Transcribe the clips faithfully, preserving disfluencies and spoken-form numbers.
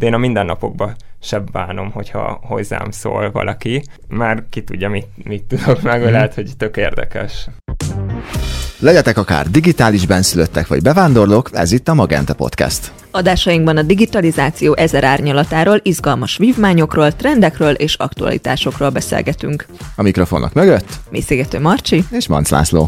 de én a mindennapokban sem bánom, hogyha hozzám szól valaki. Már ki tudja, mit, mit tudok meg, hmm. lehet, hogy tök érdekes. Legyetek akár digitális benszülöttek vagy bevándorlók, ez itt a Magenta Podcast. Adásainkban a digitalizáció ezer árnyalatáról, izgalmas vívmányokról, trendekről és aktualitásokról beszélgetünk. A mikrofonok mögött Mészégető Marcsi és Manc László.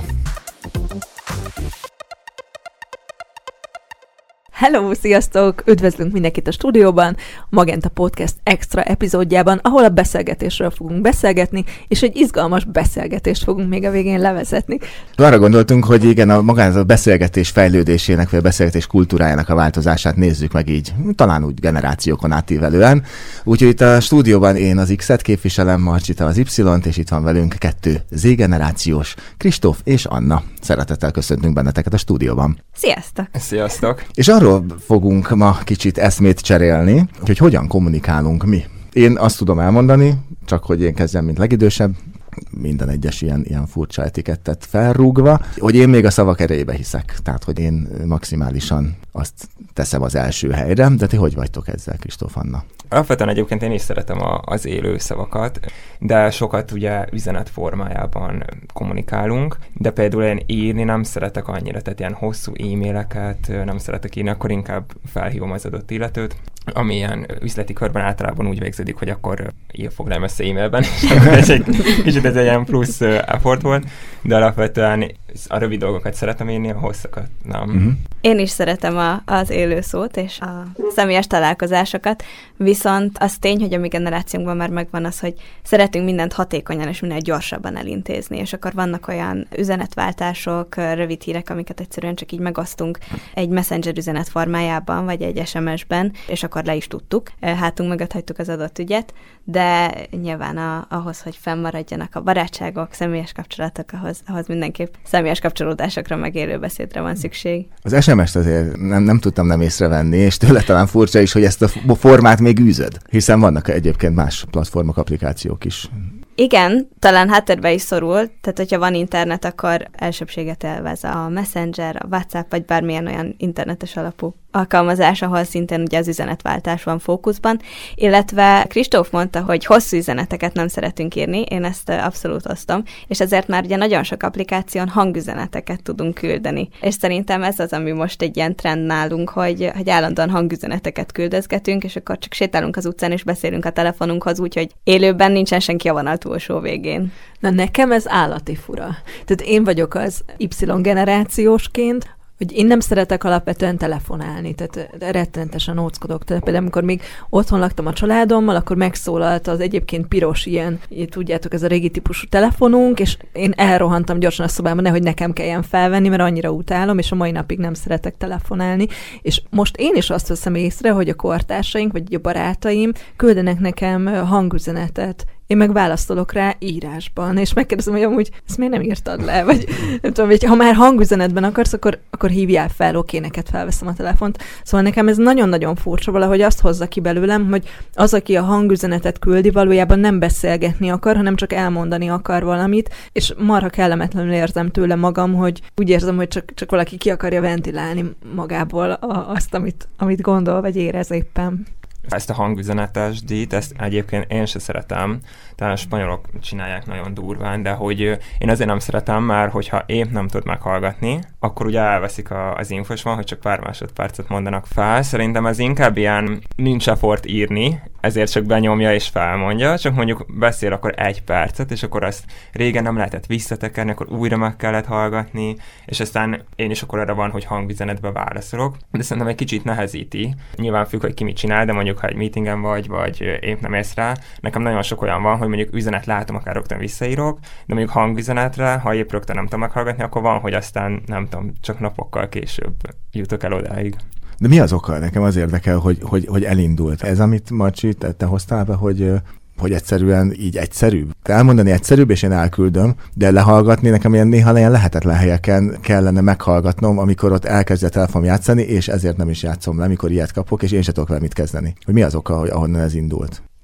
Hello, sziasztok! Üdvözlünk mindenkit a stúdióban, a Magenta Podcast extra epizódjában, ahol a beszélgetésről fogunk beszélgetni, és egy izgalmas beszélgetést fogunk még a végén levezetni. Arra gondoltunk, hogy igen, a magát a beszélgetés fejlődésének, vagy a beszélgetés kultúrájának a változását nézzük meg így, talán úgy generációkon átívelően. Úgyhogy itt a stúdióban én az X-et képviselem, Marcsita az Y-t, és itt van velünk kettő Z-generációs, Kristóf és Anna. Szeretettel köszöntünk benneteket a stúdióban. Sziasztok! Sziasztok! És arról fogunk ma kicsit eszmét cserélni, hogy hogyan kommunikálunk mi. Én azt tudom elmondani, csak hogy én kezdjem, mint legidősebb, minden egyes ilyen, ilyen furcsa etikettet felrúgva, hogy én még a szavak erejébe hiszek. Tehát, hogy én maximálisan azt teszem az első helyre. De ti hogy vagytok ezzel, Kristóf, Anna? Alapvetően egyébként én is szeretem a, az élő szavakat, de sokat ugye üzenet formájában kommunikálunk, de például én írni nem szeretek annyira, tehát ilyen hosszú e-maileket nem szeretek írni, akkor inkább felhívom az adott illetőt, ami ilyen üzleti körben általában úgy végződik, hogy akkor foglalom össze e-mailben, és akkor ez egy kicsit ez egy ilyen plusz effort volt, de alapvetően a rövid dolgokat szeretem írni, a hosszakat nem. Uh-huh. Én is szeretem a, az élő szót és a személyes találkozásokat, viszont az tény, hogy a mi generációnkban már megvan az, hogy szeretünk mindent hatékonyan és minél gyorsabban elintézni, és akkor vannak olyan üzenetváltások, rövid hírek, amiket egyszerűen csak így megosztunk egy messenger üzenet formájában, vagy egy es em es-ben, és akkor le is tudtuk, hátunk mögött hagytuk az adott ügyet, de nyilván a, ahhoz, hogy fennmaradjanak a barátságok, személyes kapcsolatok, ahhoz, ahhoz mindenképp személyes kapcsolódásokra, meg élő beszédre van szükség. Az es em es-t azért nem, nem tudtam nem észrevenni, és tőle talán furcsa is, hogy ezt a formát még űzöd, hiszen vannak egyébként más platformok, applikációk is. Igen, talán háttérbe is szorul, tehát hogyha van internet, akkor elsőbséget élvez a Messenger, a WhatsApp, vagy bármilyen olyan internetes alapú alkalmazás, ahol szintén ugye az üzenetváltás van fókuszban, illetve Kristóf mondta, hogy hosszú üzeneteket nem szeretünk írni, én ezt abszolút osztom, és ezért már ugye nagyon sok applikáción hangüzeneteket tudunk küldeni. És szerintem ez az, ami most egy ilyen trend nálunk, hogy, hogy állandóan hangüzeneteket küldözgetünk, és akkor csak sétálunk az utcán, és beszélünk a telefonunkhoz, úgyhogy élőben nincsen senki a vonal túlsó végén. Na nekem ez állati fura. Tehát én vagyok az Y-generációsként, hogy én nem szeretek alapvetően telefonálni, tehát rettenetesen óckodok. Tehát például, amikor még otthon laktam a családommal, akkor megszólalt az egyébként piros ilyen, tudjátok, ez a régi típusú telefonunk, és én elrohantam gyorsan a szobába, nehogy nekem kelljen felvenni, mert annyira utálom, és a mai napig nem szeretek telefonálni. És most én is azt veszem észre, hogy a kortársaink, vagy a barátaim küldenek nekem hangüzenetet, én meg válaszolok rá írásban, és megkérdezem, hogy amúgy ezt miért nem írtad le, vagy nem tudom, hogy ha már hangüzenetben akarsz, akkor, akkor hívjál fel, oké, neked felveszem a telefont. Szóval nekem ez nagyon-nagyon furcsa, valahogy azt hozza ki belőlem, hogy az, aki a hangüzenetet küldi, valójában nem beszélgetni akar, hanem csak elmondani akar valamit, és marha kellemetlenül érzem tőle magam, hogy úgy érzem, hogy csak, csak valaki ki akarja ventilálni magából a, azt, amit, amit gondol, vagy érez éppen. Ezt a hangüzenetes díjt, ezt egyébként én se szeretem, talán a spanyolok csinálják nagyon durván, de hogy én azért nem szeretem, mert hogyha épp nem tud meghallgatni, akkor ugye elveszik a, az infos van, hogy csak pár másodpercet mondanak fel. Szerintem ez inkább ilyen nincs effort írni, ezért csak benyomja és felmondja, csak mondjuk beszél akkor egy percet, és akkor azt régen nem lehetett visszatekerni, akkor újra meg kellett hallgatni, és aztán én is akkor arra van, hogy hangüzenetbe válaszolok, de szerintem egy kicsit nehezíti. Nyilván függ, hogy ki mit csinál, de mondjuk ha egy meetingen vagy, vagy épp nem érsz rá, nekem nagyon sok olyan van, hogy mondjuk üzenet látom, akár rögtön visszaírok, de mondjuk hangüzenetre, ha épp rögtön nem tudom meghallgatni, akkor van, hogy aztán nem tudom, csak napokkal később jutok el odáig. De mi az oka? Nekem az érdekel, hogy, hogy, hogy elindult. Ez, amit Marcsi, te, te hoztál be, hogy, hogy egyszerűen így egyszerűbb. Elmondani egyszerűbb, és én elküldöm, de lehallgatni nekem ilyen néha ilyen lehetetlen helyeken kellene meghallgatnom, amikor ott elkezd a telefon játszani, és ezért nem is játszom le, amikor ilyet kapok, és én sem tudok vele mit kezdeni. Hogy mi az oka, hogy ahonnan ez indult?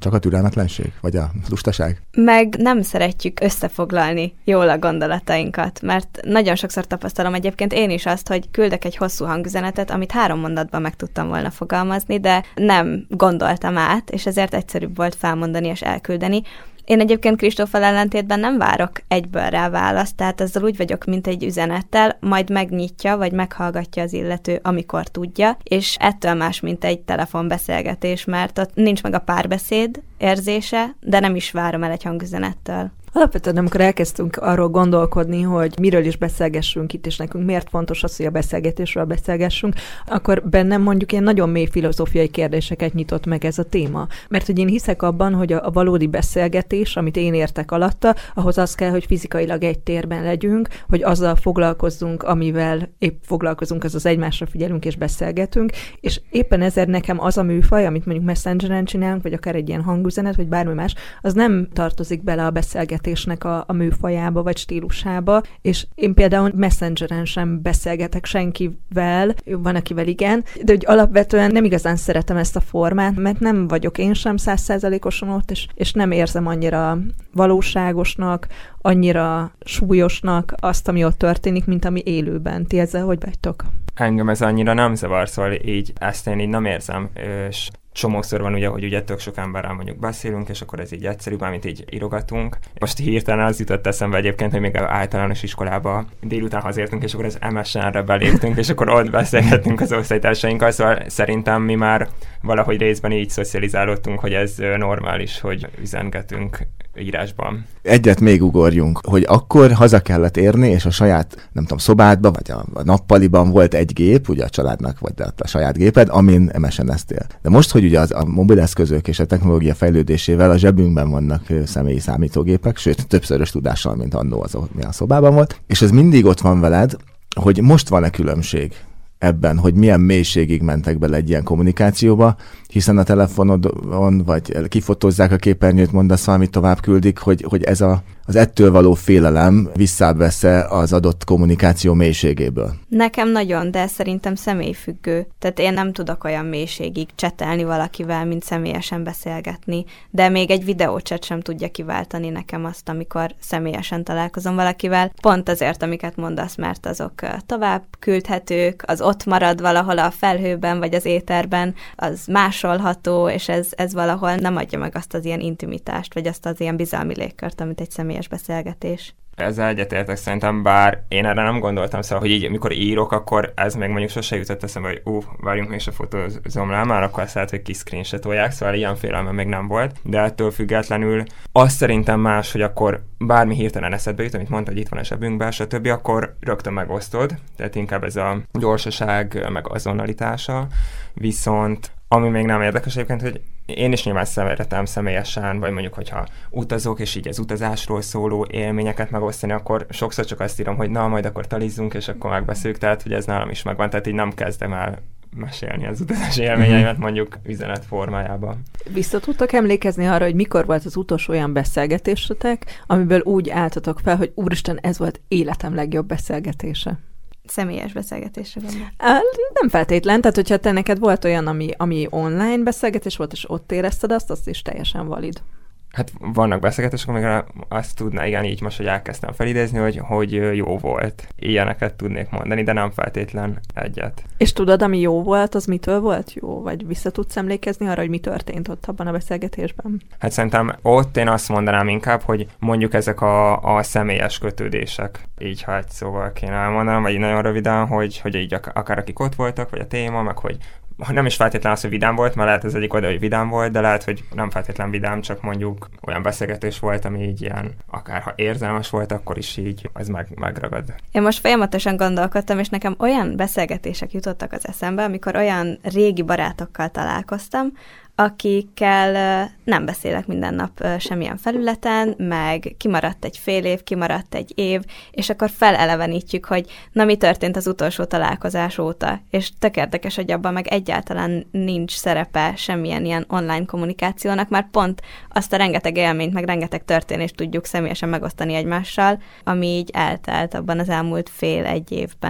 Csak a türelmetlenség? Vagy a lustaság? Meg nem szeretjük összefoglalni jól a gondolatainkat, mert nagyon sokszor tapasztalom egyébként én is azt, hogy küldök egy hosszú hangüzenetet, amit három mondatban meg tudtam volna fogalmazni, de nem gondoltam át, és ezért egyszerűbb volt felmondani és elküldeni. Én egyébként Kristóffal ellentétben nem várok egyből rá választ, tehát ezzel úgy vagyok, mint egy üzenettel, majd megnyitja, vagy meghallgatja az illető, amikor tudja, és ettől más, mint egy telefonbeszélgetés, mert ott nincs meg a párbeszéd érzése, de nem is várom el egy hangüzenettől. Alapvetően, amikor elkezdtünk arról gondolkodni, hogy miről is beszélgessünk itt, és nekünk miért fontos az, hogy a beszélgetésről beszélgessünk, akkor bennem mondjuk ilyen nagyon mély filozófiai kérdéseket nyitott meg ez a téma. Mert hogy én hiszek abban, hogy a, a valódi beszélgetés, amit én értek alatta, ahhoz az kell, hogy fizikailag egy térben legyünk, hogy azzal foglalkozzunk, amivel épp foglalkozunk, az az egymásra figyelünk és beszélgetünk, és éppen ezért nekem az a műfaj, amit mondjuk Messengeren csinálunk, vagy akár egy ilyen hangüzenet, vagy bármi más, az nem tartozik bele a beszélgetésnek A, a műfajába, vagy stílusába, és én például Messengeren sem beszélgetek senkivel, van akivel igen, de hogy alapvetően nem igazán szeretem ezt a formát, mert nem vagyok én sem száz százalékosan ott, és, és nem érzem annyira valóságosnak, annyira súlyosnak azt, ami ott történik, mint ami élőben. Ti ezzel hogy vagytok? Engem ez annyira nem zavar, szóval így ezt én így nem érzem, és csomószor van ugye, hogy ugye tök sok emberrel mondjuk beszélünk, és akkor ez így egyszerű, amit így írogatunk. Most hirtelen az jutott eszembe egyébként, hogy még általános iskolába délután hazértünk, és akkor az em es en-re beléptünk, és akkor ott beszélgettünk az osztálytársainkkal, szóval szerintem mi már valahogy részben így szocializálódtunk, hogy ez normális, hogy üzengetünk írásban. Egyet még ugorjunk, hogy akkor haza kellett érni, és a saját, nem tudom, szobádban, vagy a, a nappaliban volt egy gép, ugye a családnak, vagy a, a saját géped, amin em es en-eztél. De most, hogy ugye az, a mobileszközök és a technológia fejlődésével a zsebünkben vannak személyi számítógépek, sőt, többszörös tudással, mint annó az, ami a szobában volt, és ez mindig ott van veled, hogy most van-e különbség ebben, hogy milyen mélységig mentek bele egy ilyen kommunikációba, hiszen a telefonodon, vagy kifotózzák a képernyőt, mondasz valamit, tovább küldik, hogy, hogy ez a, az ettől való félelem visszavesz-e az adott kommunikáció mélységéből? Nekem nagyon, de szerintem személyfüggő. Tehát én nem tudok olyan mélységig csetelni valakivel, mint személyesen beszélgetni, de még egy videócset sem tudja kiváltani nekem azt, amikor személyesen találkozom valakivel. Pont azért, amiket mondasz, mert azok tovább küldhetők, az ott marad valahol a felhőben, vagy az éterben, az másolható, és ez, ez valahol nem adja meg azt az ilyen intimitást, vagy azt az ilyen bizalmi légkört, amit egy személyes beszélgetés. Ezzel egyetértek szerintem, bár én erre nem gondoltam, szóval, hogy így, mikor írok, akkor ez még mondjuk sose jutott eszembe, hogy ú, várjunk, még se fotózom le, már akkor azt lehet, hogy kiscreenshotolják, szóval ilyen félelme még nem volt, de ettől függetlenül azt szerintem más, hogy akkor bármi hirtelen eszedbe jut, amit mondta, hogy itt van a zsebünkben, stb., akkor rögtön megosztod, tehát inkább ez a gyorsaság, meg azonnalitása, viszont ami még nem érdekes egyébként, hogy én is nyilván szeretem személyesen, vagy mondjuk, hogyha utazok, és így az utazásról szóló élményeket megosztani, akkor sokszor csak azt írom, hogy na, majd akkor talizzunk, és akkor megbeszéljük, tehát hogy ez nálam is megvan, tehát így nem kezdem el mesélni az utazási élményeimet mondjuk üzenet formájában. Vissza tudtok emlékezni arra, hogy mikor volt az utolsó olyan beszélgetésetek, amiből úgy álltatok fel, hogy úristen, ez volt életem legjobb beszélgetése? Személyes beszélgetésre gondolom. Nem feltétlen, tehát hogyha te neked volt olyan, ami, ami online beszélgetés volt, és ott érezted azt, azt is teljesen valid. Hát vannak beszélgetések, amikre azt tudná, igen, így most, hogy elkezdtem felidézni, hogy, hogy jó volt. Ilyeneket tudnék mondani, de nem feltétlen egyet. És tudod, ami jó volt, az mitől volt jó? Vagy vissza tudsz emlékezni arra, hogy mi történt ott abban a beszélgetésben? Hát szerintem ott én azt mondanám inkább, hogy mondjuk ezek a, a személyes kötődések. Így, ha egy szóval kéne elmondanom, vagy nagyon röviden, hogy, hogy így akár akik ott voltak, vagy a téma, meg hogy nem is feltétlenül az, hogy vidám volt, mert lehet az egyik oda, hogy vidám volt, de lehet, hogy nem feltétlen vidám, csak mondjuk olyan beszélgetés volt, ami így ilyen, akár ha érzelmes volt, akkor is így az meg, megragad. Én most folyamatosan gondolkodtam, és nekem olyan beszélgetések jutottak az eszembe, amikor olyan régi barátokkal találkoztam, akikkel nem beszélek minden nap semmilyen felületen, meg kimaradt egy fél év, kimaradt egy év, és akkor felelevenítjük, hogy na mi történt az utolsó találkozás óta, és tök érdekes, hogy abban meg egyáltalán nincs szerepe semmilyen ilyen online kommunikációnak, már pont azt a rengeteg élményt, meg rengeteg történést tudjuk személyesen megosztani egymással, ami így eltelt abban az elmúlt fél-egy évben.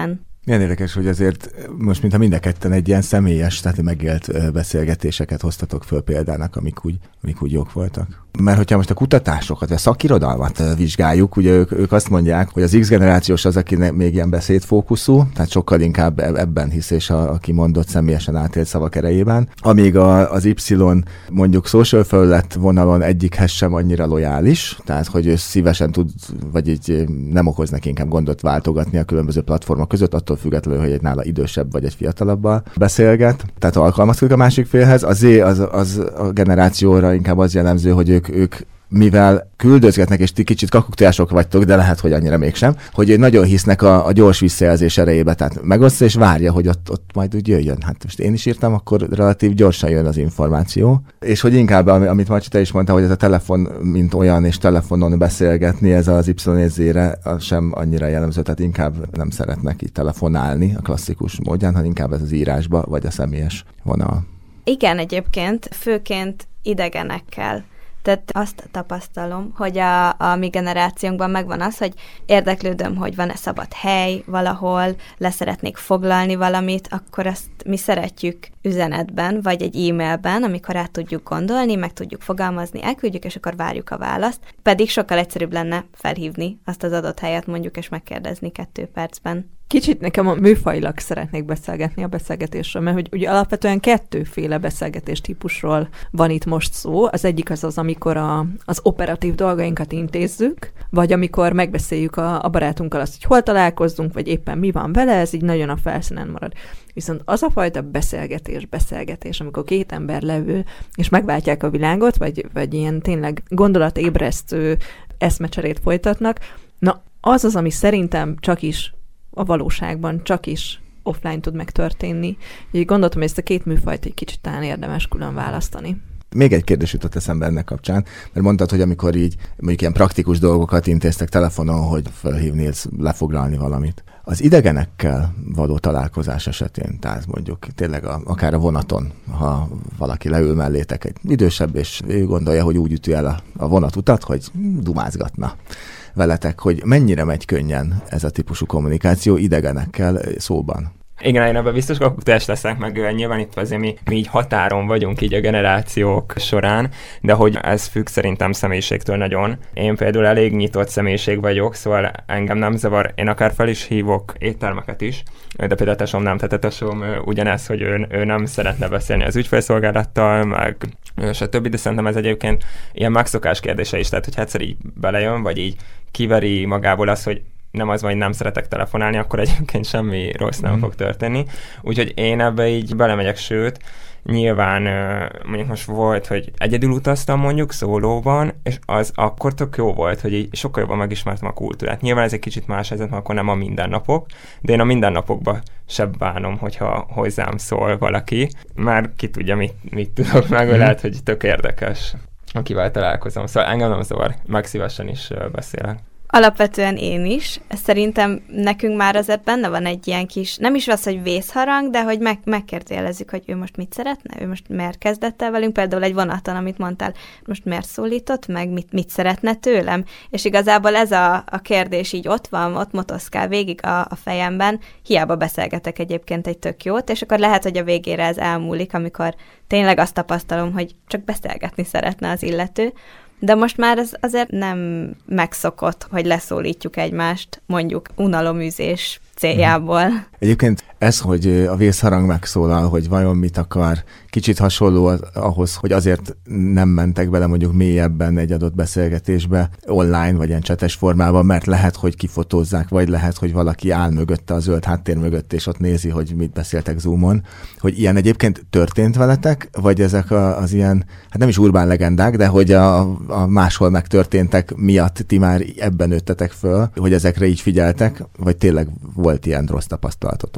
Milyen érdekes, hogy azért most mintha mind a ketten egy ilyen személyes, tehát megélt beszélgetéseket hoztatok föl példának, amik úgy, amik úgy jók voltak. Mert hogyha most a kutatásokat, a szakirodalmat vizsgáljuk, ugye ők, ők azt mondják, hogy az X-generációs az, aki még ilyen beszédfókuszú, tehát sokkal inkább ebben hisz, és a, a kimondott személyesen átélt szavak erejében. Amíg a, az Y mondjuk social felület vonalon egyikhez sem annyira lojális, tehát hogy ő szívesen tud, vagy így nem okoz neki inkább gondot váltogatni a különböző platformok között, attól függetlenül, hogy egy nála idősebb vagy egy fiatalabbal beszélget. Tehát alkalmazkodik a másik félhez. Az Z az, az a generációra inkább az jellemző, hogy ők ők mivel küldözgetnek, és ti kicsit kakuktojások vagytok, de lehet, hogy annyira mégsem, hogy nagyon hisznek a, a gyors visszajelzés erejébe, tehát megosztja és várja, hogy ott, ott majd úgy jöjjön. Hát most én is írtam, akkor relatív gyorsan jön az információ. És hogy inkább, amit Marci, te is mondta, hogy ez a telefon, mint olyan, és telefonon beszélgetni, ez az Y-Z-re sem annyira jellemző, tehát inkább nem szeretnek így telefonálni a klasszikus módján, hanem inkább ez az írásba, vagy a személyes vonal. Igen, egyébként főként idegenekkel. Tehát azt tapasztalom, hogy a, a mi generációnkban megvan az, hogy érdeklődöm, hogy van-e szabad hely valahol, leszeretnék foglalni valamit, akkor azt mi szeretjük üzenetben, vagy egy e-mailben, amikor át tudjuk gondolni, meg tudjuk fogalmazni, elküldjük, és akkor várjuk a választ. Pedig sokkal egyszerűbb lenne felhívni azt az adott helyet mondjuk, és megkérdezni kettő percben. Kicsit nekem a műfajilag szeretnék beszélgetni a beszélgetésről, mert hogy ugye alapvetően kettőféle beszélgetés típusról van itt most szó. Az egyik az az, amikor a, az operatív dolgainkat intézzük, vagy amikor megbeszéljük a, a barátunkkal azt, hogy hol találkozzunk, vagy éppen mi van vele, ez így nagyon a felszínen marad. Viszont az a fajta beszélgetés, beszélgetés, amikor két ember leül, és megváltják a világot, vagy, vagy ilyen tényleg gondolatébresztő eszmecserét folytatnak, na az az, ami szerintem csak is a valóságban csak is offline tud megtörténni. Úgyhogy gondoltam, hogy ezt a két műfajt egy kicsit talán érdemes külön választani. Még egy kérdés jutott eszembe ennek kapcsán, mert mondtad, hogy amikor így mondjuk ilyen praktikus dolgokat intéztek telefonon, hogy felhívni, lefoglalni valamit. Az idegenekkel való találkozás esetén, tehát mondjuk tényleg a, akár a vonaton, ha valaki leül mellétek egy idősebb, és ő gondolja, hogy úgy üti el a, a vonatutat, hogy dumázgatna veletek, hogy mennyire megy könnyen ez a típusú kommunikáció idegenekkel szóban. Igen, én ebben biztos kakuktojás leszek, meg nyilván itt azért mi, mi így határon vagyunk így a generációk során, de hogy ez függ szerintem személyiségtől nagyon. Én például elég nyitott személyiség vagyok, szóval engem nem zavar, én akár fel is hívok éttermeket is, de például a tesóm nem, tehát a tesóm ugyanez, hogy ő, ő nem szeretne beszélni az ügyfélszolgálattal, meg stb., de szerintem ez egyébként ilyen megszokás kérdése is, tehát hogy egyszer így belejön, vagy így kiveri magából az, hogy nem az van, hogy nem szeretek telefonálni, akkor egyébként semmi rossz nem mm. fog történni. Úgyhogy én ebbe így belemegyek, sőt, nyilván mondjuk most volt, hogy egyedül utaztam mondjuk szólóban, és az akkor tök jó volt, hogy így sokkal jobban megismertem a kultúrát. Nyilván ez egy kicsit más helyzet, mert akkor nem a mindennapok, de én a mindennapokban sem bánom, hogyha hozzám szól valaki, már ki tudja, mit, mit tudok meg, mm. lehet, hogy tök érdekes, akivel találkozom. Szóval engem nem zavar, meg szívesen is beszélek. Alapvetően én is. Szerintem nekünk már azért benne van egy ilyen kis, nem is az, hogy vészharang, de hogy meg, megkérdőjelezzük, hogy ő most mit szeretne, ő most miért kezdett el velünk, például egy vonaton, amit mondtál, most miért szólított meg, mit, mit szeretne tőlem, és igazából ez a, a kérdés így ott van, ott motoszkál végig a, a fejemben, hiába beszélgetek egyébként egy tök jót, és akkor lehet, hogy a végére ez elmúlik, amikor tényleg azt tapasztalom, hogy csak beszélgetni szeretne az illető. De most már ez azért nem megszokott, hogy leszólítjuk egymást, mondjuk unaloműzés céljából. Egyébként ez, hogy a vészharang megszólal, hogy vajon mit akar, kicsit hasonló az, ahhoz, hogy azért nem mentek bele mondjuk mélyebben egy adott beszélgetésbe online, vagy ilyen csetes formában, mert lehet, hogy kifotózzák, vagy lehet, hogy valaki áll mögötte a zöld háttér mögött, és ott nézi, hogy mit beszéltek Zoomon. Hogy ilyen egyébként történt veletek, vagy ezek a, az ilyen, hát nem is urbán legendák, de hogy a, a máshol megtörténtek miatt ti már ebben nőttetek föl, hogy ezekre így figyeltek, vagy tényleg volt ilyen rossz tapasztalatotok?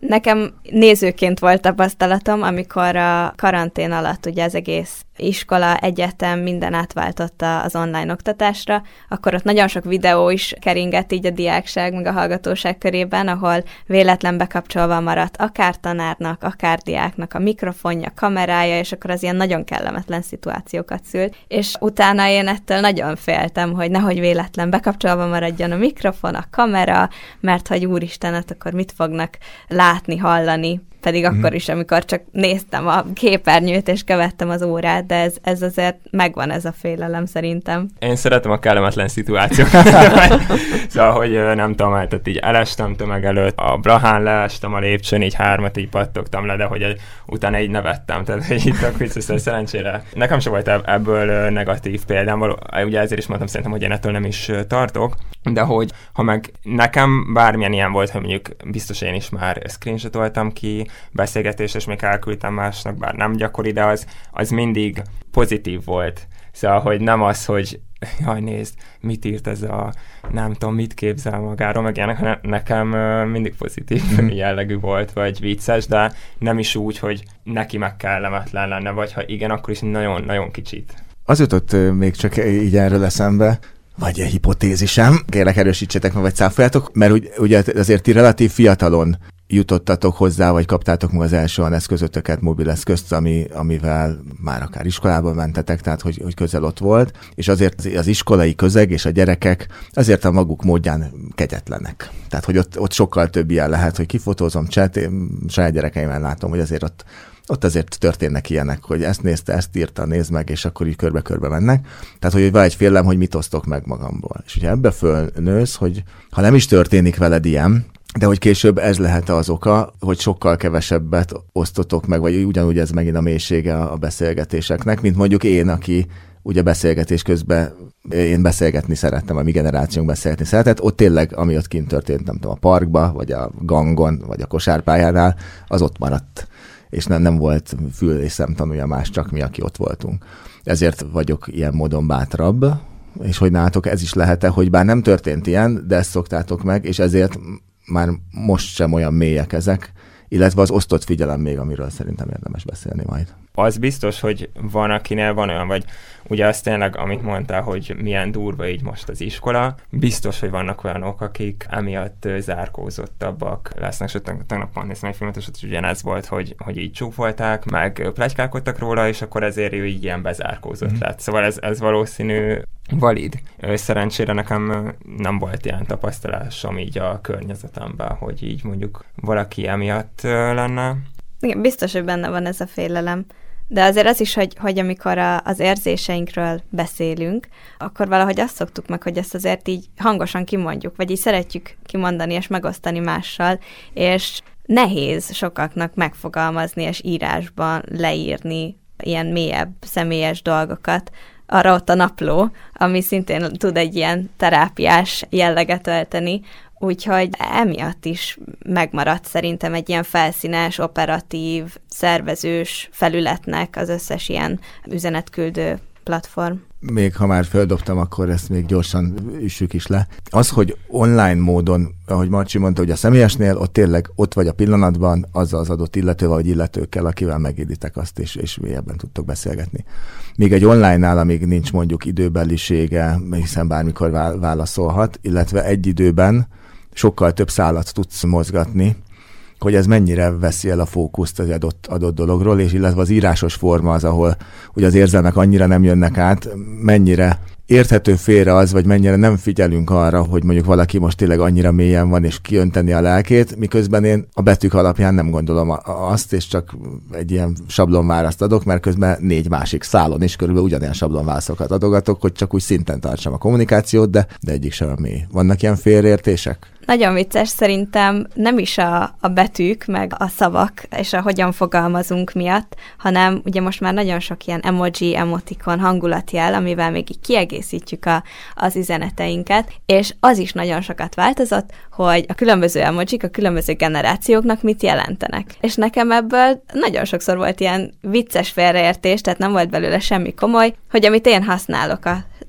Nekem nézőként volt tapasztalatom, amikor a karantén alatt ugye az egész iskola, egyetem, minden átváltotta az online oktatásra, akkor ott nagyon sok videó is keringett így a diákság, meg a hallgatóság körében, ahol véletlen bekapcsolva maradt akár tanárnak, akár diáknak a mikrofonja, kamerája, és akkor az ilyen nagyon kellemetlen szituációkat szült. És utána én ettől nagyon féltem, hogy nehogy véletlen bekapcsolva maradjon a mikrofon, a kamera, mert hogy úristen, hát akkor mit fognak látni, hallani, pedig mm. akkor is, amikor csak néztem a képernyőt és követtem az órát, de ez, ez azért megvan ez a félelem szerintem. Én szeretem a kellemetlen szituációkat. Szóval, hogy nem tudom, hát így elestem tömeg előtt, a Brahán leestem a lépcsőn, így hármat így pattogtam le, de hogy egy, utána így nevettem, tehát hogy itt tök vicces, szóval szerencsére. Nekem sem volt ebből negatív példám, ugye ezért is mondtam szerintem, hogy én ettől nem is tartok, de hogy ha meg nekem bármilyen ilyen volt, hogy mondjuk biztos én is már screenshotoltam ki beszélgetés, és még elküldtem másnak, bár nem gyakori, de az, az mindig pozitív volt. Szóval, hogy nem az, hogy jaj, nézd, mit írt ez a, nem tudom, mit képzel magáról, meg ilyenek, hanem nekem uh, mindig pozitív mm. jellegű volt, vagy vicces, de nem is úgy, hogy neki meg kellemetlen lenne, vagy ha igen, akkor is nagyon-nagyon kicsit. Az jutott uh, még csak így erről eszembe, vagy egy hipotézisem, kérlek erősítsétek meg, vagy cáfoljátok, mert úgy, ugye azért ti relatív fiatalon jutottatok hozzá, vagy kaptátok meg az első olyan eszközötöket, mobileszközt, ami, amivel már akár iskolába mentetek, tehát hogy, hogy közel ott volt, és azért az iskolai közeg és a gyerekek azért a maguk módján kegyetlenek. Tehát, hogy ott, ott sokkal több ilyen lehet, hogy kifotózom, chat, én saját gyerekeimen látom, hogy azért ott ott azért történnek ilyenek, hogy ezt nézte, ezt írta, nézd meg, és akkor így körbe-körbe mennek. Tehát, hogy van egy félelem, hogy mit osztok meg magamból. És ugye ebbe fölnősz, hogy ha nem is történik veled ilyen, de hogy később ez lehet az oka, hogy sokkal kevesebbet osztotok meg, vagy ugyanúgy ez megint a mélysége a beszélgetéseknek, mint mondjuk én, aki ugye beszélgetés közben én beszélgetni szerettem, a mi generációnk beszélgetni szeretett, ott tényleg, ami ott kint történt, nem tudom, a parkba, vagy a gangon, vagy a kosárpályánál, az ott maradt. És nem, nem volt fül- és szemtanúja más, csak mi, aki ott voltunk. Ezért vagyok ilyen módon bátrabb, és hogy nálatok ez is lehet-e, hogy bár nem történt ilyen, de ezt szoktátok meg, és ezért már most sem olyan mélyek ezek, illetve az osztott figyelem még, amiről szerintem érdemes beszélni majd. Az biztos, hogy van, akinél van olyan, vagy ugye azt tényleg, amit mondtál, hogy milyen durva így most az iskola, biztos, hogy vannak olyanok, akik emiatt zárkózottabbak lesznek, sőt, tegnap pont néztem egy filmet, és ott ugyanez volt, hogy, hogy így csúfolták, meg pletykálkodtak róla, és akkor ezért ő így ilyen bezárkózott mm. lett. Szóval ez, ez valószínű valid. Szerencsére nekem nem volt ilyen tapasztalásom így a környezetemben, hogy így mondjuk valaki emiatt lenne. Igen, biztos, hogy benne van ez a félelem. De azért az is, hogy, hogy amikor a, az érzéseinkről beszélünk, akkor valahogy azt szoktuk meg, hogy ezt azért így hangosan kimondjuk, vagy így szeretjük kimondani és megosztani mással, és nehéz sokaknak megfogalmazni és írásban leírni ilyen mélyebb, személyes dolgokat. Arra ott a napló, ami szintén tud egy ilyen terápiás jelleget ölteni, úgyhogy emiatt is megmaradt szerintem egy ilyen felszínes, operatív, szervezős felületnek az összes ilyen üzenetküldő platform. Még ha már földobtam, akkor ezt még gyorsan üssük is le. Az, hogy online módon, ahogy Marcsi mondta, hogy a személyesnél ott tényleg ott vagy a pillanatban, azzal az adott illetővel, vagy illetőkkel, akivel megéditek azt, és, és mélyebben tudtok beszélgetni. Míg egy online-nál, amíg nincs mondjuk időbelisége, hiszen bármikor válaszolhat, illetve egy időben sokkal több szálat tudsz mozgatni, hogy ez mennyire veszi el a fókuszt az adott, adott dologról, és illetve az írásos forma az, ahol ugye az érzelmek annyira nem jönnek át, mennyire érthető félre az, vagy mennyire nem figyelünk arra, hogy mondjuk valaki most tényleg annyira mélyen van, és kiönteni a lelkét, miközben én a betűk alapján nem gondolom azt, és csak egy ilyen sablonválaszt adok, mert közben négy másik szálon is körülbelül ugyanilyen sablonválaszokat adogatok, hogy csak úgy szinten tartsam a kommunikációt, de, de egyik sem a mély. Vannak ilyen félreértések? Nagyon vicces, szerintem nem is a, a betűk, meg a szavak, és a hogyan fogalmazunk miatt, hanem ugye most már nagyon sok ilyen emoji, emotikon, hangulatjel, amivel még így kiegészítjük a, az üzeneteinket, és az is nagyon sokat változott, hogy a különböző emojik a különböző generációknak mit jelentenek. És nekem ebből nagyon sokszor volt ilyen vicces félreértés, tehát nem volt belőle semmi komoly, hogy amit én használok a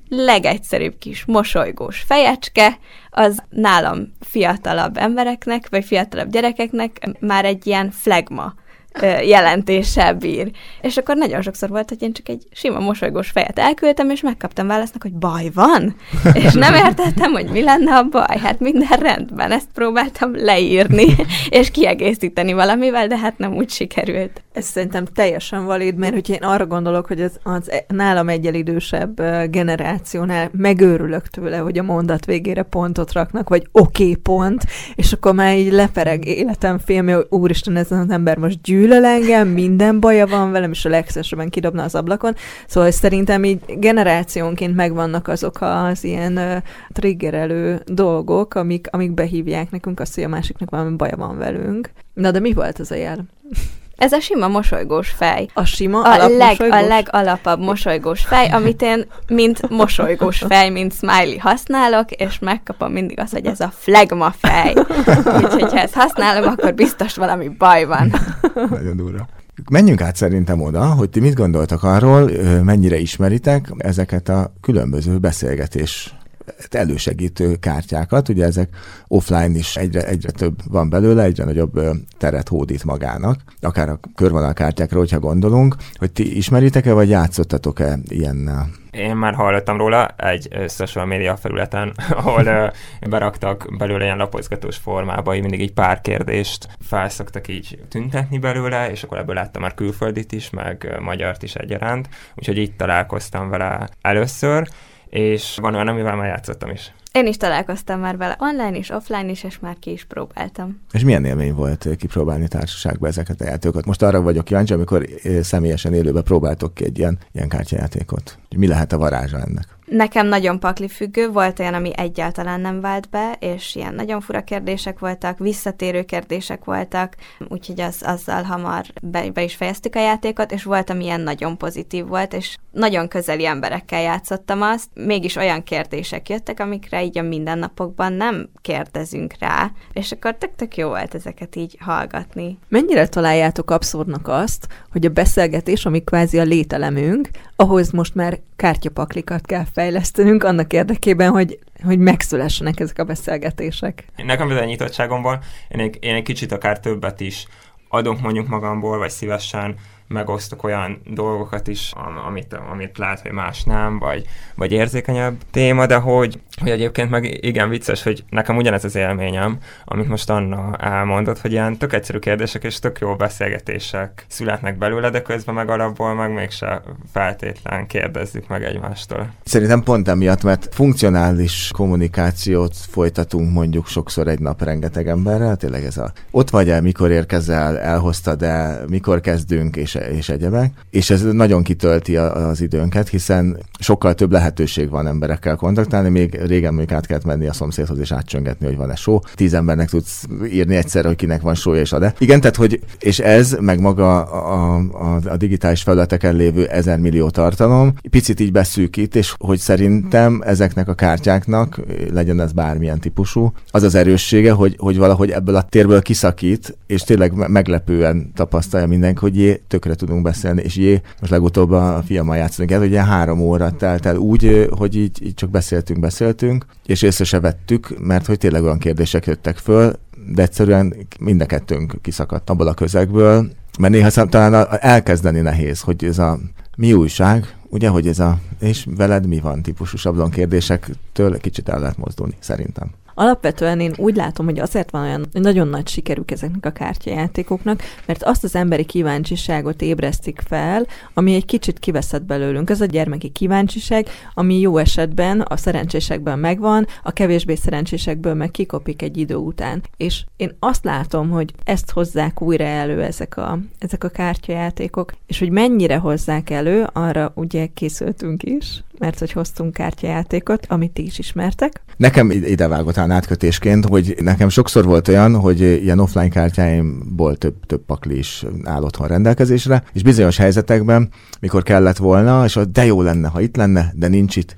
legegyszerűbb kis mosolygós fejecske, az nálam fiatalabb embereknek, vagy fiatalabb gyerekeknek már egy ilyen flegma jelentéssel bír. És akkor nagyon sokszor volt, hogy én csak egy sima mosolygós fejet elküldtem, és megkaptam válasznak, hogy baj van? És nem értettem, hogy mi lenne a baj. Hát minden rendben, ezt próbáltam leírni, és kiegészíteni valamivel, de hát nem úgy sikerült. Ez szerintem teljesen valid, mert hogyha én arra gondolok, hogy az, az nálam egyel idősebb generációnál megőrülök tőle, hogy a mondat végére pontot raknak, vagy oké okay, pont, és akkor már így lepereg életem filmje, hogy úristen, ez az ember most gyűlöl engem, minden baja van velem, és a legszesebben kidobna az ablakon. Szóval szerintem így generációnként megvannak azok az ilyen uh, triggerelő dolgok, amik, amik behívják nekünk azt, hogy a másiknak valami baja van velünk. Na, de mi volt az a jel? Ez a sima mosolygós fej. A sima a, leg, a legalapabb mosolygós fej, amit én mint mosolygós fej, mint smiley használok, és megkapom mindig azt, hogy ez a flegma fej. Úgyhogy ha ezt használom, akkor biztos valami baj van. Nagyon durva. Menjünk át szerintem oda, hogy ti mit gondoltak arról, mennyire ismeritek ezeket a különböző beszélgetés elősegítő kártyákat. Ugye ezek offline is egyre, egyre több van belőle, egyre nagyobb teret hódít magának, akár a körvonalkártyákra, hogyha gondolunk, hogy ti ismeritek-e, vagy játszottatok-e ilyennel? Én már hallottam róla egy social media felületen, ahol uh, beraktak belőle ilyen lapozgatós formába, így mindig így pár kérdést felszoktak így tüntetni belőle, és akkor ebből láttam már külföldit is, meg uh, magyart is egyaránt, úgyhogy itt találkoztam vele először, és van olyan, amivel már játszottam is. Én is találkoztam már vele online is, offline is, és már ki is próbáltam. És milyen élmény volt kipróbálni társaságba ezeket a játékokat? Most arra vagyok kíváncsi, amikor személyesen élőben próbáltok ki egy ilyen, ilyen kártyajátékot. Mi lehet a varázsa ennek? Nekem nagyon paklifüggő, volt olyan, ami egyáltalán nem vált be, és ilyen nagyon fura kérdések voltak, visszatérő kérdések voltak, úgyhogy az, azzal hamar be, be is fejeztük a játékot, és volt, ami ilyen nagyon pozitív volt, és nagyon közeli emberekkel játszottam azt, mégis olyan kérdések jöttek, amikre így a mindennapokban nem kérdezünk rá, és akkor tök-tök jó volt ezeket így hallgatni. Mennyire találjátok abszurdnak azt, hogy a beszélgetés, ami kvázi a lételemünk, ahhoz most már kártyapaklikat kell fejlesztenünk annak érdekében, hogy, hogy megszülessenek ezek a beszélgetések. Nekem ez a nyitottságomban, én egy, én egy kicsit akár többet is adok mondjuk magamból, vagy szívesen megosztok olyan dolgokat is, amit, amit lát, hogy más nem, vagy, vagy érzékenyebb téma, de hogy, hogy egyébként meg igen vicces, hogy nekem ugyanez az élményem, amit most Anna elmondott, hogy ilyen tök egyszerű kérdések és tök jó beszélgetések születnek belőle, de közben meg alapból meg mégse feltétlen kérdezzük meg egymástól. Szerintem pont emiatt, mert funkcionális kommunikációt folytatunk mondjuk sokszor egy nap rengeteg emberrel, tényleg ez a ott vagy el, mikor érkezel, elhoztad el, mikor kezdünk, és és egyebek, és ez nagyon kitölti az időnket, hiszen sokkal több lehetőség van emberekkel kontaktálni, még régen még át kellett menni a szomszédhoz és átcsöngetni, hogy van-e só. Tíz embernek tudsz írni egyszerre, hogy kinek van sója és ad-e. Igen, tehát, hogy, és ez, meg maga a, a, a digitális felületeken lévő ezer millió tartalom, picit így beszűkít, és hogy szerintem ezeknek a kártyáknak, legyen ez bármilyen típusú, az az erőssége, hogy, hogy valahogy ebből a térből kiszakít, és tényleg meglepően tapasztalja mindenki, hogy jé, tökre tudunk beszélni, és jé, most legutóbb a fiammal játszani kell, hogy ilyen három óra telt el úgy, hogy így, így csak beszéltünk, beszéltünk, és észre se vettük, mert hogy tényleg olyan kérdések jöttek föl, de egyszerűen mind a kettőnk kiszakadt abból a közegből, mert néha talán elkezdeni nehéz, hogy ez a mi újság, ugye, hogy ez a és veled mi van típusú sablon kérdésektől kicsit el lehet mozdulni, szerintem. Alapvetően én úgy látom, hogy azért van olyan nagyon nagy sikerük ezeknek a kártyajátékoknak, mert azt az emberi kíváncsiságot ébresztik fel, ami egy kicsit kiveszett belőlünk. Ez a gyermeki kíváncsiság, ami jó esetben a szerencsésekben megvan, a kevésbé szerencsésekből meg kikopik egy idő után. És én azt látom, hogy ezt hozzák újra elő ezek a, ezek a kártyajátékok, és hogy mennyire hozzák elő, arra ugye készültünk is, mert hogy hoztunk kártyajátékot, amit ti is ismertek. Nekem idevágott átkötésként, hogy nekem sokszor volt olyan, hogy ilyen offline kártyáimból több, több pakli is áll otthon rendelkezésre, és bizonyos helyzetekben, mikor kellett volna, és de jó lenne, ha itt lenne, de nincs itt,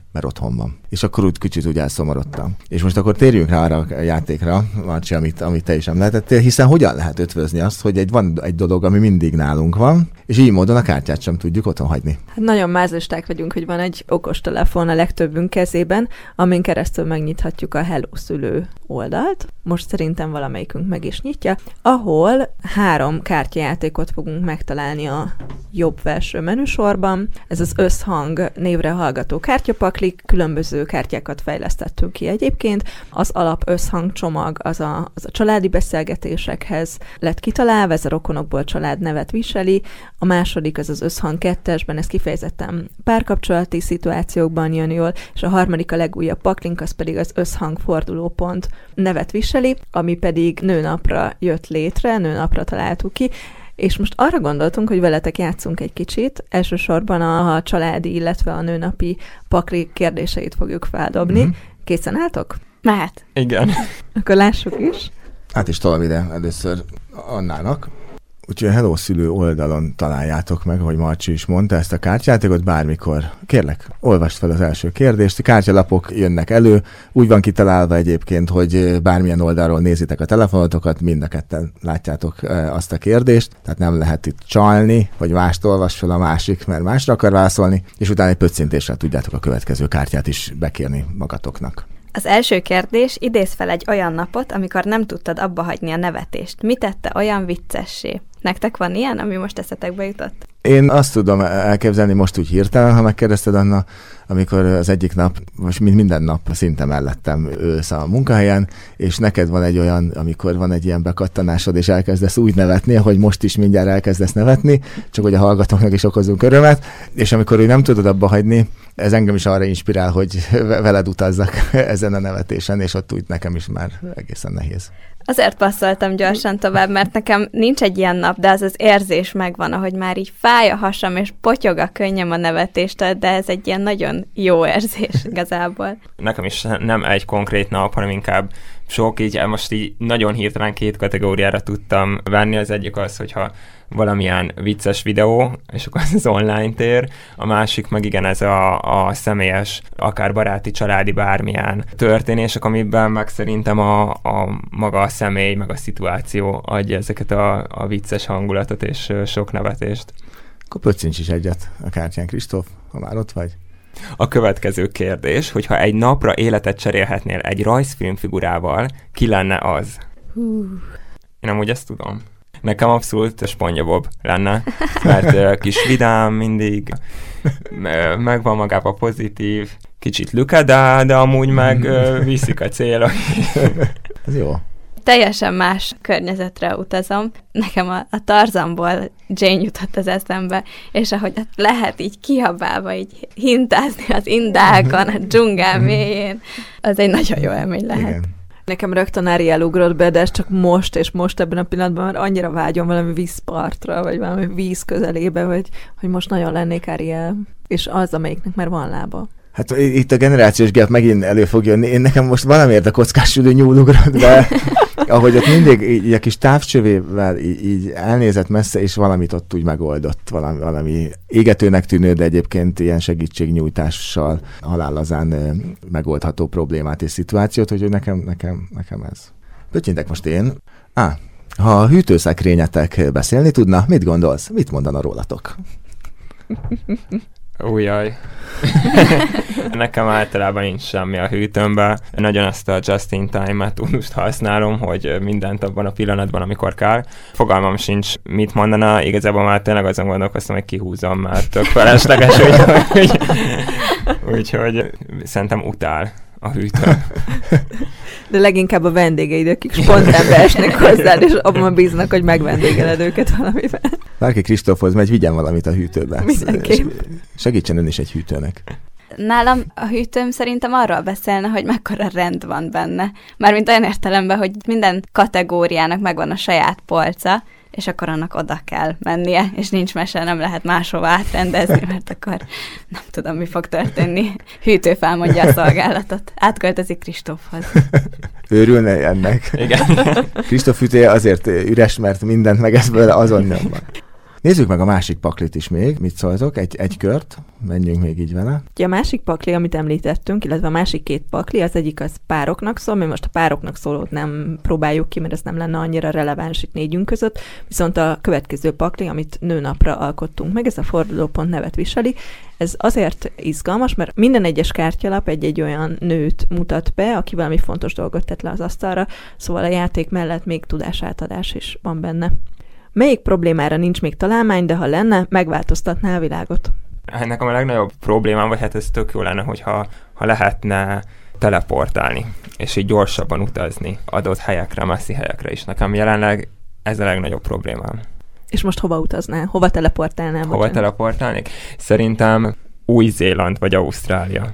mert otthon van. És akkor úgy kicsit úgy elszomorodtam. És most akkor térjünk rá arra a játékra, Marci, amit, amit te is említettél, hiszen hogyan lehet ötvözni azt, hogy egy, van egy dolog, ami mindig nálunk van, és így módon a kártyát sem tudjuk otthon hagyni. Hát nagyon mázlisták vagyunk, hogy van egy okostelefon a legtöbbünk kezében, amin keresztül megnyithatjuk a Hello Szülő oldalt. Most szerintem valamelyikünk meg is nyitja, ahol három kártyajátékot fogunk megtalálni a jobb felső menüsorban. Ez az Összhang névre hallgató kártyapaklik, különböző kártyákat fejlesztettünk ki egyébként. Az alap Összhang csomag az a, az a családi beszélgetésekhez lett kitalálva, ez a rokonokból családnevet viseli. A második az az Összhang kettesben, ez kifejezetten párkapcsolati szituációkban jön jól, és a harmadik a legújabb paklink, az pedig az Összhang fordulópont nevet viseli, ami pedig nőnapra jött létre, nőnapra találtuk ki, és most arra gondoltunk, hogy veletek játszunk egy kicsit, elsősorban a családi, illetve a nőnapi pakli kérdéseit fogjuk feldobni. Mm-hmm. Készen álltok? Mehet. Igen. Akkor lássuk is. Hát is tolom ide először Annának. Úgyhogy a Hello Szülő oldalon találjátok meg, ahogy Marci is mondta, ezt a kártyátékot bármikor. Kérlek, olvasd fel az első kérdést. A kártyalapok jönnek elő. Úgy van kitalálva egyébként, hogy bármilyen oldalról nézitek a telefonotokat, mind a ketten látjátok azt a kérdést. Tehát nem lehet itt csalni, hogy mást olvas fel a másik, mert másra akar válaszolni, és utána egy pöccintéssel tudjátok a következő kártyát is bekérni magatoknak. Az első kérdés, idéz fel egy olyan napot, amikor nem tudtad abba hagyni a nevetést. Mi tette olyan viccessé? Nektek van ilyen, ami most eszetekbe jutott? Én azt tudom elképzelni most úgy hirtelen, ha megkérdezted, Anna, amikor az egyik nap, most minden nap szinte mellettem ülsz a munkahelyen, és neked van egy olyan, amikor van egy ilyen bekattanásod, és elkezdesz úgy nevetni, hogy most is mindjárt elkezdesz nevetni, csak hogy a hallgatóknak is okozunk örömet, és amikor úgy nem tudod abba hagyni, ez engem is arra inspirál, hogy veled utazzak ezen a nevetésen, és ott úgy nekem is már egészen nehéz. Azért passzoltam gyorsan tovább, mert nekem nincs egy ilyen nap, de az az érzés megvan, ahogy már így fáj a hasam, és potyog a könnyem a nevetéstől, de ez egy ilyen nagyon jó érzés igazából. Nekem is nem egy konkrét nap, hanem inkább sok, így most így nagyon hirtelen két kategóriára tudtam venni. Az egyik az, hogyha valamilyen vicces videó, és akkor az online tér. A másik meg igen, ez a, a személyes, akár baráti, családi, bármilyen történések, amiben meg szerintem a, a maga a személy, meg a szituáció adja ezeket a, a vicces hangulatot és sok nevetést. Akkor pöccincs is egyet a kártyán, Kristóf, ha már ott vagy. A következő kérdés, hogyha egy napra életet cserélhetnél egy rajzfilmfigurával, ki lenne az? Hú. Én amúgy ezt tudom. Nekem abszolút SpongeBob lenne, mert uh, kis vidám mindig, megvan magában pozitív, kicsit lüke, de, de amúgy meg uh, viszik a célok. Ez jó. Teljesen más környezetre utazom. Nekem a, a Tarzanból Jane jutott az eszembe, és ahogy lehet így kiabálva, így hintázni az indákon, a dzsungel mélyén, az egy nagyon jó élmény lehet. Igen. Nekem rögtön Ariel ugrott be, de ez csak most, és most ebben a pillanatban már annyira vágyom valami vízpartra, vagy valami víz közelébe, hogy, hogy most nagyon lennék Ariel, és az, amelyiknek már van lába. Hát itt a generációs gap megint elő fog jönni. Én nekem most valamiért a kockásülő nyúl ugrott be, ahogy ott mindig így a kis távcsövével így, így elnézett messze, és valamit ott úgy megoldott, valami, valami égetőnek tűnő, de egyébként ilyen segítségnyújtással halállazán megoldható problémát és szituációt, hogy nekem, nekem, nekem ez. Pöttyintek most én. Á, ha a hűtőszekrényetek beszélni tudna, mit gondolsz? Mit mondana rólatok? Újjaj. Nekem általában nincs semmi a hűtőmben. Nagyon ezt a just-in-time metódust használom, hogy mindent abban a pillanatban, amikor kell. Fogalmam sincs, mit mondana. Igazából már tényleg azon gondolkoztam, hogy kihúzom, mert tök felesleges, úgyhogy úgy, úgy, szerintem utál a hűtő. De leginkább a vendégeid, akik spontán beesnek hozzád, és abban bíznak, hogy megvendégeled őket valamivel. Bárki Kristófhoz megy, vigyen valamit a hűtőbe. Mindenképp. Segítsen ön is egy hűtőnek. Nálam a hűtőm szerintem arról beszélne, hogy mekkora rend van benne. Mármint olyan értelemben, hogy minden kategóriának megvan a saját polca, és akkor annak oda kell mennie, és nincs mese, nem lehet máshova átrendezni, mert akkor nem tudom, mi fog történni. Hűtő felmondja a szolgálatot. Átköltözik Kristófhoz. Őrülne ennek. Igen. Kristóf hűtője azért üres, mert mindent megesz belőle, azon nyomban. Nézzük meg a másik paklit is még. Mit szóltok? Egy, egy kört. Menjünk még így vele. Ugye a másik pakli, amit említettünk, illetve a másik két pakli, az egyik az pároknak szól, mi most a pároknak szólót nem próbáljuk ki, mert ez nem lenne annyira releváns itt négyünk között, viszont a következő pakli, amit nőnapra alkottunk meg, ez a fordulópont nevet viseli, ez azért izgalmas, mert minden egyes kártyalap egy-egy olyan nőt mutat be, aki valami fontos dolgot tett le az asztalra, szóval a játék mellett még tudásátadás is van benne. Melyik problémára nincs még találmány, de ha lenne, megváltoztatná a világot? Hát nekem a legnagyobb problémám, vagy hát ez tök jó lenne, hogyha ha lehetne teleportálni, és így gyorsabban utazni adott helyekre, messzi helyekre is. Nekem jelenleg ez a legnagyobb problémám. És most hova utaznál? Hova teleportálnál? Hova bocsánat? teleportálnék? Szerintem Új-Zéland vagy Ausztrália.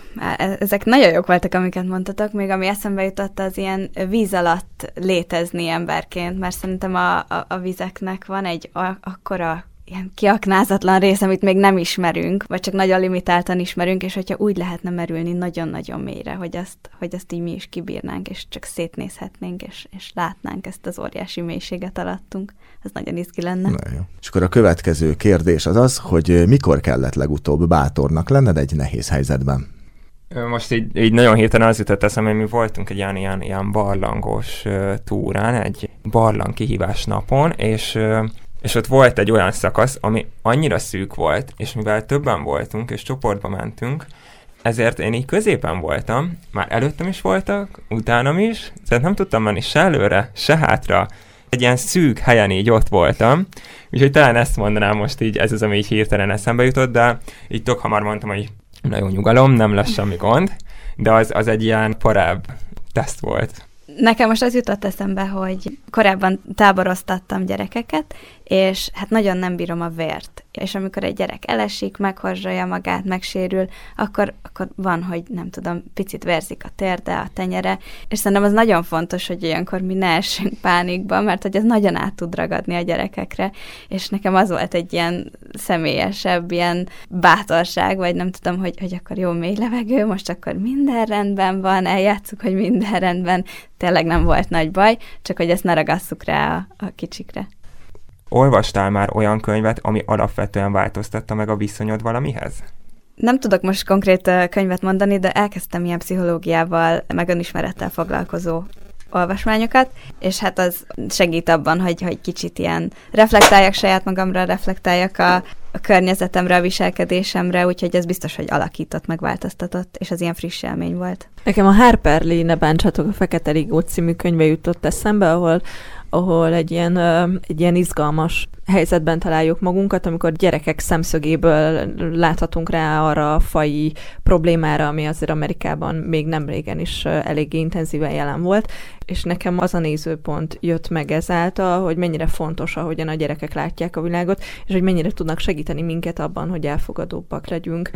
Ezek nagyon jók voltak, amiket mondtatok, még ami eszembe jutott, az ilyen víz alatt létezni emberként, mert szerintem a, a, a vizeknek van egy a, akkora ilyen kiaknázatlan rész, amit még nem ismerünk, vagy csak nagyon limitáltan ismerünk, és hogyha úgy lehetne merülni nagyon-nagyon mélyre, hogy azt, hogy azt így mi is kibírnánk, és csak szétnézhetnénk, és, és látnánk ezt az óriási mélységet alattunk. Ez nagyon izgi lenne. Na jó. És akkor a következő kérdés az az, hogy mikor kellett legutóbb bátornak lenned egy nehéz helyzetben? Most így, így nagyon hirtelen az jutott eszembe, hogy mi voltunk egy ilyen, ilyen, ilyen barlangos uh, túrán, egy barlang kihívás napon, és, uh, és ott volt egy olyan szakasz, ami annyira szűk volt, és mivel többen voltunk, és csoportba mentünk, ezért én így középen voltam, már előttem is voltak, utánam is, tehát nem tudtam menni se előre, se hátra, egy ilyen szűk helyen így ott voltam, úgyhogy talán ezt mondanám most így, ez az, ami így hirtelen eszembe jutott, de így tök hamar mondtam, hogy nagyon nyugalom, nem lesz semmi gond, de az, az egy ilyen parább teszt volt. Nekem most az jutott eszembe, hogy korábban táboroztattam gyerekeket, és hát nagyon nem bírom a vért. És amikor egy gyerek elesik, meghorzsolja magát, megsérül, akkor, akkor van, hogy nem tudom, picit vérzik a térde, a tenyere, és szerintem az nagyon fontos, hogy ilyenkor mi ne essünk pánikba, mert hogy ez nagyon át tud ragadni a gyerekekre, és nekem az volt egy ilyen személyesebb, ilyen bátorság, vagy nem tudom, hogy, hogy akkor jó mély levegő, most akkor minden rendben van, eljátszuk, hogy minden rendben, tényleg nem volt nagy baj, csak hogy ezt ne ragasszuk rá a, a kicsikre. Olvastál már olyan könyvet, ami alapvetően változtatta meg a viszonyod valamihez? Nem tudok most konkrét könyvet mondani, de elkezdtem ilyen pszichológiával, meg önismerettel foglalkozó olvasmányokat, és hát az segít abban, hogy, hogy kicsit ilyen reflektáljak saját magamra, reflektáljak a, a környezetemre, a viselkedésemre, úgyhogy ez biztos, hogy alakított, megváltoztatott, és az ilyen friss élmény volt. Nekem a Harper Lee Ne bántsatok a Fekete Rigó című könyve jutott eszembe, ahol ahol egy ilyen, egy ilyen izgalmas helyzetben találjuk magunkat, amikor gyerekek szemszögéből láthatunk rá arra a faji problémára, ami azért Amerikában még nem régen is eléggé intenzíven jelen volt, és nekem az a nézőpont jött meg ezáltal, hogy mennyire fontos, ahogyan a gyerekek látják a világot, és hogy mennyire tudnak segíteni minket abban, hogy elfogadóbbak legyünk.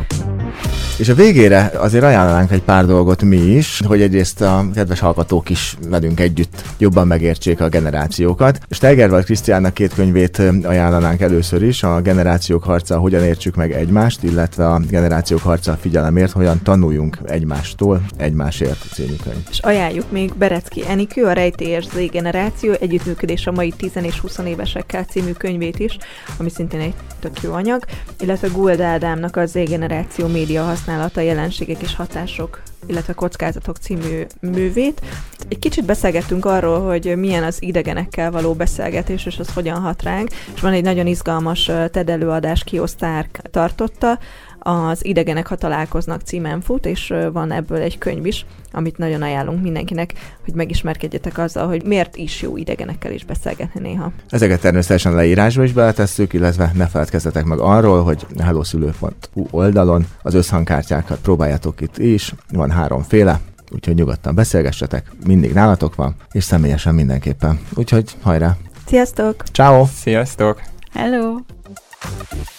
És a végére azért ajánlanánk egy pár dolgot mi is, hogy egyrészt a kedves hallgatók is velünk együtt jobban megértsék a generációkat. Steigerwald Krisztiánnak két könyvét ajánlanánk először is, a Generációk harca, hogyan értsük meg egymást, illetve a Generációk harca figyelemért, hogyan tanuljunk egymástól, egymásért című könyv. És ajánljuk még Berecki Enikő, a Rejtélyes Z generáció, együttműködés a mai tíz és húsz évesekkel című könyvét is, ami szintén egy tök jó anyag, illetve Gould Ádámnak a Z generáció média használata, jelenségek és hatások, illetve kockázatok című művét. Egy kicsit beszélgettünk arról, hogy milyen az idegenekkel való beszélgetés, és az hogyan hat ránk, és van egy nagyon izgalmas TED előadás, Kio Stark tartotta, az Idegenek, ha találkoznak címen fut, és van ebből egy könyv is, amit nagyon ajánlunk mindenkinek, hogy megismerkedjetek azzal, hogy miért is jó idegenekkel is beszélgetni néha. Ezeket természetesen leírásba is beletesszük, illetve ne feledkezzetek meg arról, hogy helloszülő pont hu oldalon az összhangkártyákat próbáljátok itt is, van háromféle, úgyhogy nyugodtan beszélgessetek, mindig nálatok van, és személyesen mindenképpen. Úgyhogy hajrá! Sziasztok! Ciao. Sziasztok! Hello!